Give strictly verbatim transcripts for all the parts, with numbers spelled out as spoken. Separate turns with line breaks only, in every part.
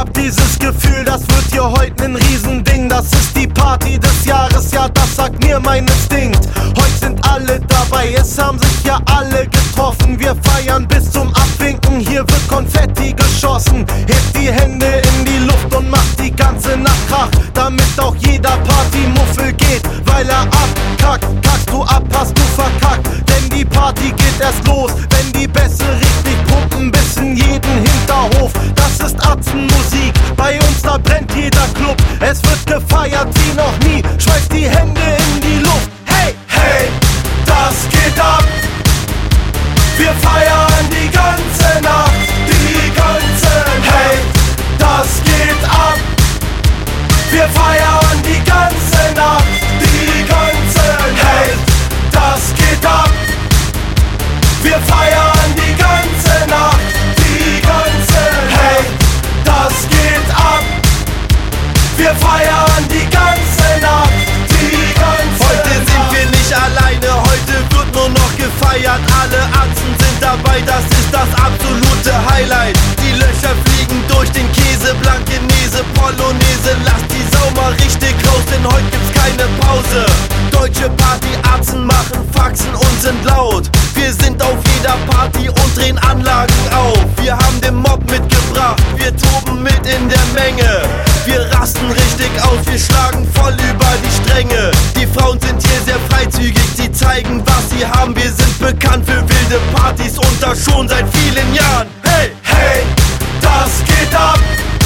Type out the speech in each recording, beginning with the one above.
hab dieses Gefühl, das wird hier heute nen Riesending. Das ist die Party des Jahres, ja das sagt mir mein Instinkt. Heute sind alle dabei, es haben sich ja alle getroffen. Wir feiern bis zum Abwinken, hier wird Konfetti geschossen. Hebt die Hände in die Luft und macht die ganze Nacht Krach, damit auch jeder Partymuffel geht, weil er abkackt. Kackst du ab, hast du verkackt, denn die Party geht erst los, wenn die Bässe richtig pumpen bis in jeden Hinterhof. Das ist Atzenmusik, bei uns da brennt jeder Club. Es wird gefeiert wie noch nie, schmeißt die Hände in die Luft. Hey, hey, das geht ab. Wir feiern die ganze Nacht, die ganze Nacht. Hey, das geht ab. Wir feiern die ganze Nacht, die ganze Nacht. Hey, das geht ab. Wir feiern die ganze Nacht, die ganze Nacht. Hey, das geht ab. Wir feiern die ganze Nacht, die ganze Nacht. Heute sind wir nicht alleine, heute wird nur noch gefeiert. Alle Atzen sind dabei, das ist das absolute Highlight. Die Löcher fliegen durch den Käse, Blankenese, Polonaise. Lass die Sau mal richtig raus, denn heute gibt's keine Pause. Deutsche Partyatzen machen Faxen und sind laut. Wir sind auf jeder Party und drehen Anlagen auf. Wir haben den Mob mitgebracht, wir toben mit in der Menge. Wir rasten richtig aus, wir schlagen voll über die Stränge. Die Frauen sind hier sehr freizügig, sie zeigen, was sie haben. Wir sind bekannt für wilde Partys und das schon seit vielen Jahren. Hey, hey, das geht ab.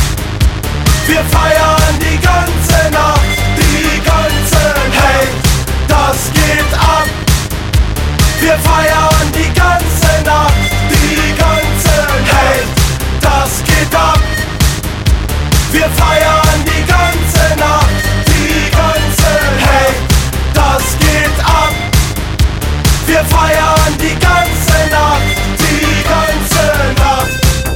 Wir feiern die ganze Nacht, die ganze Nacht. Hey, das geht ab. Wir feiern die ganze Nacht, die ganze Nacht. Hey, das geht ab. Wir feiern die ganze Nacht, die ganze Nacht. Hey, das geht ab. Wir feiern die ganze Nacht, die ganze Nacht.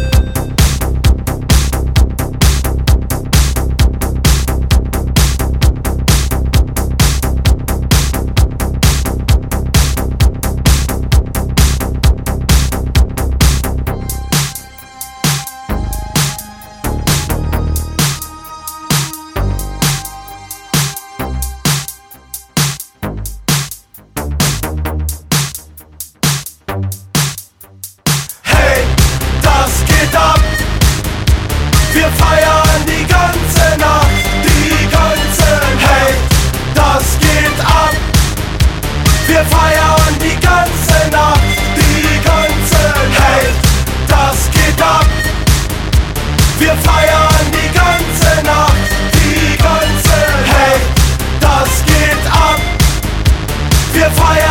Wir feiern die ganze Nacht, die ganze Nacht. Hey, das geht ab. Wir feiern die ganze Nacht, die ganze Nacht. Hey, das geht ab. Wir feiern die ganze Nacht, die ganze Nacht. Hey, das geht ab. Wir feiern